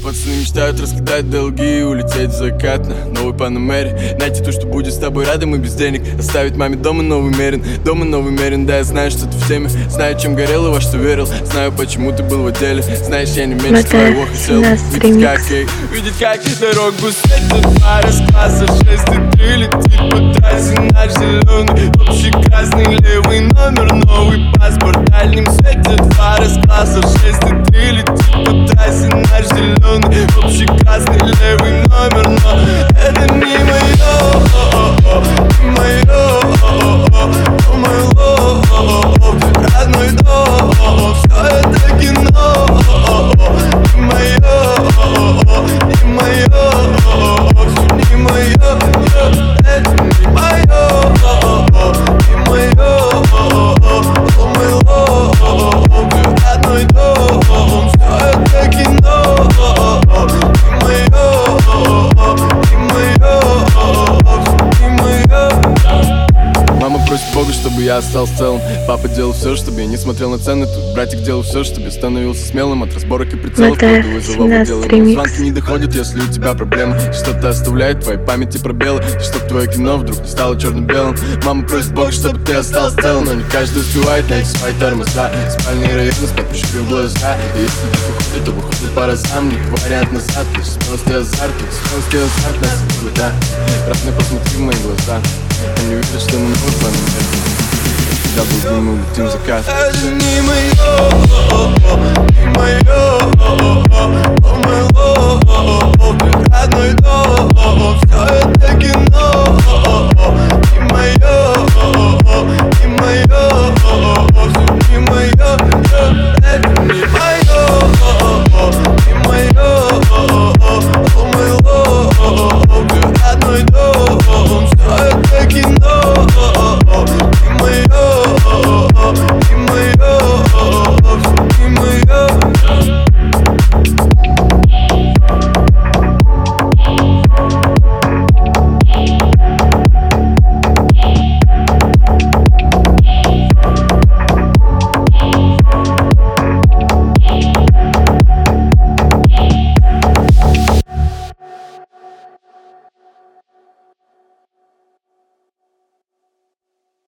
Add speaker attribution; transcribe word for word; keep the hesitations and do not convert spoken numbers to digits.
Speaker 1: Пацаны мечтают раскидать долги и улететь в закат на новой Панамере. Найти то, что будет с тобой рядом и без денег. Оставить маме дома новый Мерин, дома новый Мерин. Да, я знаю, что ты в теме, знаю, чем горел и во что верил. Знаю, почему ты был в отделе. Знаешь, я не меньше твоего хотел. Видеть как, эй, видеть как дорогу светит пара с класса шесть и три. Летит по трассе наш зеленый общий красный левый номер. Новый паспорт в дальнем свете. Пара с класса шесть и три. Летит по трассе наш зеленый общий красный левый номер. Но это не мое, не мое, мое, родной дом. Все это кино, не мое, не мое, не мое, это не мое, не мое, родной дом. Все это кино, не мое, не мое, не мое. Мама просит Бога, чтобы я остался целым. Папа делал все, чтобы я не смотрел на цены. Тут братик делал все, чтобы я становился смелым. От разборок и прицелов коды вызовов делаем. Звонки не доходят, если у тебя проблемы. Что-то оставляет в твоей памяти пробелы. И чтоб твое кино вдруг не стало черно-белым. Мама просит Бога, чтобы ты остался целым. Но не каждый успевает найти свои тормоза. Спальные районы, смотришь в глаза. И если ты выходит, то выходит по разам. Не вариант назад, лишь смелости азарт. Смелости азарт нас никуда. Разные посмотри в мои глаза. Они видят, что мы новый планет. Всегда был дым, мы улетим в закат. Это не мое, не мое.